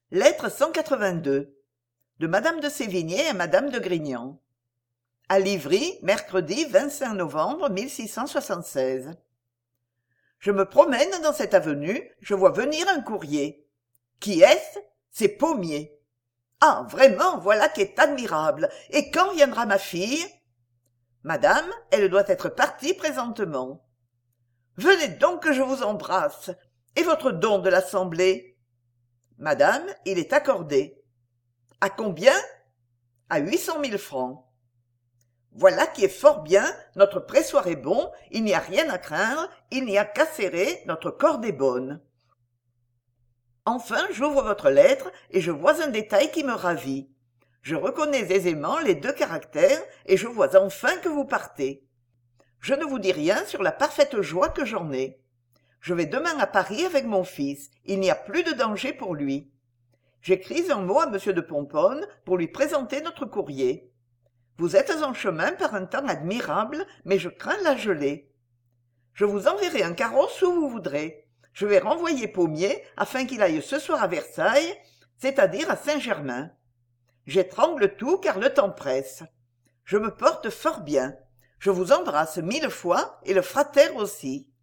Lettre 182 de Madame de Sévigné à Madame de Grignan. À Livry, mercredi 25 novembre 1676. Je me promène dans cette avenue, je vois venir un courrier. Qui est-ce? C'est Pommier. Ah, vraiment, voilà qui est admirable. Et quand viendra ma fille? Madame, elle doit être partie présentement. Venez donc que je vous embrasse. Et votre don de l'Assemblée? Madame, il est accordé. À combien? À 800 000 francs. Voilà qui est fort bien, notre pressoir est bon, il n'y a rien à craindre, il n'y a qu'à serrer, notre corde est bonne. Enfin, j'ouvre votre lettre et je vois un détail qui me ravit. Je reconnais aisément les 2 caractères et je vois enfin que vous partez. Je ne vous dis rien sur la parfaite joie que j'en ai. Je vais demain à Paris avec mon fils, il n'y a plus de danger pour lui. J'écris un mot à M. de Pomponne pour lui présenter notre courrier. Vous êtes en chemin par un temps admirable, mais je crains la gelée. Je vous enverrai un carrosse où vous voudrez. Je vais renvoyer Pommier afin qu'il aille ce soir à Versailles, c'est-à-dire à Saint-Germain. J'étrangle tout car le temps presse. Je me porte fort bien. Je vous embrasse 1000 fois et le frater aussi.